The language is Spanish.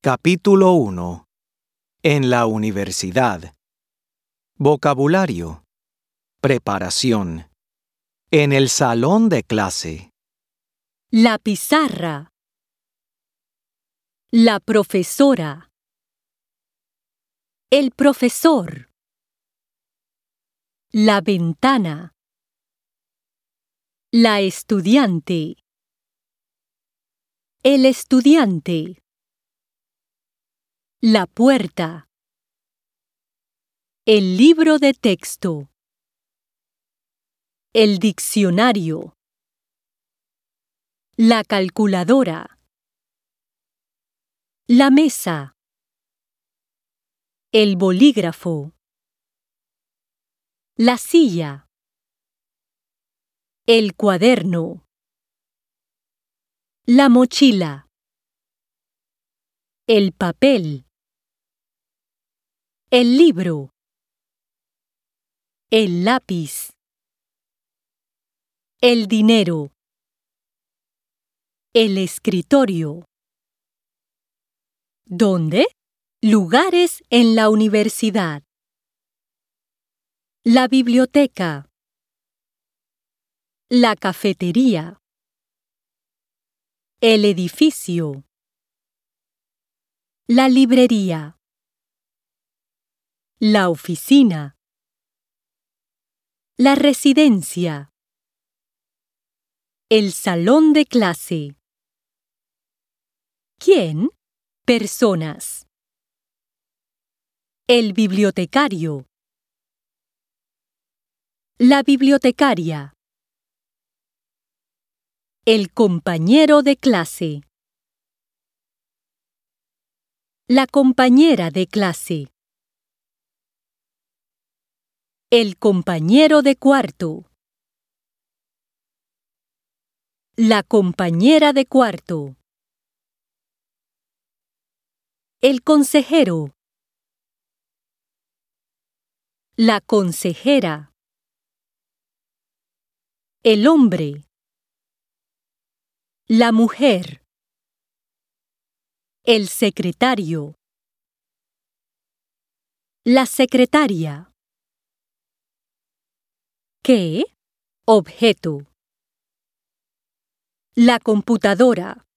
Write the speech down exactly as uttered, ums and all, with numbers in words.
Capítulo uno. En la universidad. Vocabulario. Preparación. En el salón de clase. La pizarra. La profesora. El profesor. La ventana. La estudiante. El estudiante. La puerta. El libro de texto. El diccionario. La calculadora. La mesa. El bolígrafo. La silla. El cuaderno. La mochila. El papel. El libro. El lápiz. El dinero. El escritorio. ¿Dónde? Lugares en la universidad. La biblioteca. La cafetería. El edificio. La librería. La oficina. La residencia. El salón de clase. ¿Quién? Personas. El bibliotecario. La bibliotecaria. El compañero de clase. La compañera de clase. El compañero de cuarto. La compañera de cuarto. El consejero. La consejera. El hombre. La mujer. El secretario. La secretaria. ¿Qué? Objeto. La computadora.